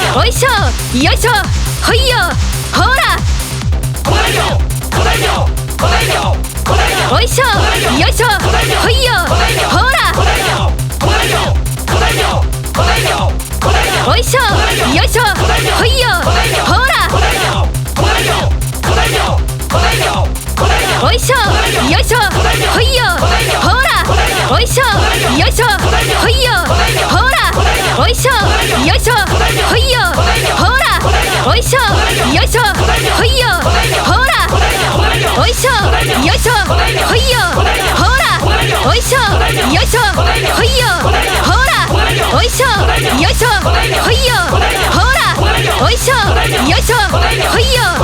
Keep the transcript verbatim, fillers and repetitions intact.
おいしょよいしょほいよほらおいしょよいしょほいよほらおいしょよいしょほいよほらおいしょよいしょほいよほらおいしょよいしょほいよほらおいしょよいしょほいよほらおいしょよいしょほいよほらおいしょよいしょほいよほらおいしょよいしょほいよほらおいしょよいしょほいよほらおいしょよいしょほいよ